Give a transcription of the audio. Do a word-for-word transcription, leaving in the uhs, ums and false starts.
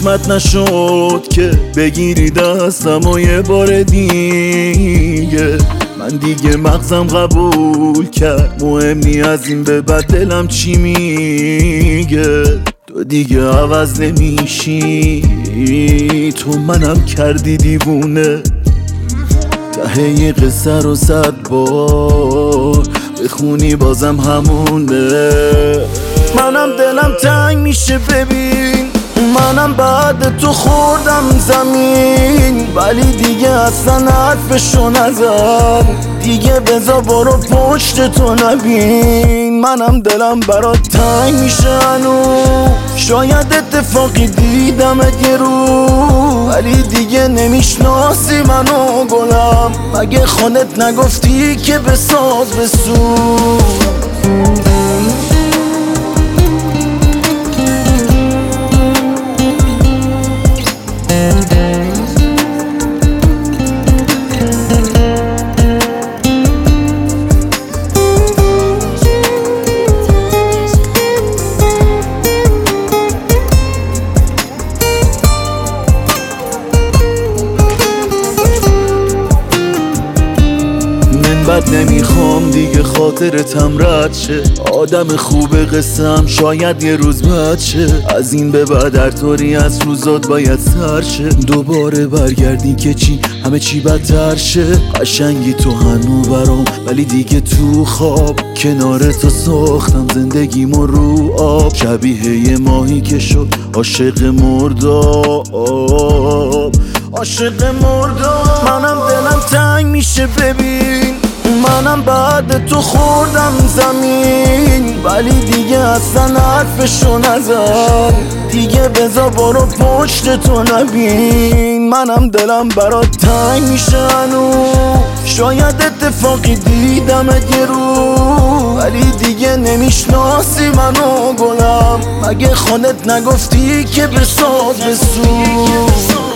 قسمت نشد که بگیری دستم و یه بار دیگه. من دیگه مغزم قبول کرد مهم نی از این به بعد دلم چی میگه. تو دیگه عوض نمیشی، تو منم کردی دیوونه. ته یه قصه رو صد بار بخونی بازم همونه. منم دلم تنگ میشه ببین، منم بعد تو خوردم زمین، ولی دیگه اصلا حرفشو نزن. دیگه بزا برو پشت تو نبین. منم دلم برات تنگ میشه هنو، شاید اتفاقی دیدم یه رو، ولی دیگه نمیشناسی منو گلم. مگه خودت نگفتی که بساز بسو؟ بد نمیخوام دیگه خاطرتم رد شه، آدم خوب قصم شاید یه روز بد شه. از این به بعد هر طوری از روزات باید سر شه، دوباره برگردی که چی همه چی بدتر شه. قشنگی تو هنو برام ولی دیگه تو خواب، کنار تو ساختم زندگیمو رو آب. شبیه یه ماهی که شد عاشق مرداب، عاشق مرداب. منم دلم تنگ میشه ببین، منم بعد تو خوردم زمین، ولی دیگه اصلا حرفشو نزن. دیگه بزا برو پشت تو نبین. منم دلم برات تنگ میشه هنو، شاید اتفاقی دیدم یه رو، ولی دیگه نمیشناسی منو گلم. مگه خودت نگفتی که بساز بسو؟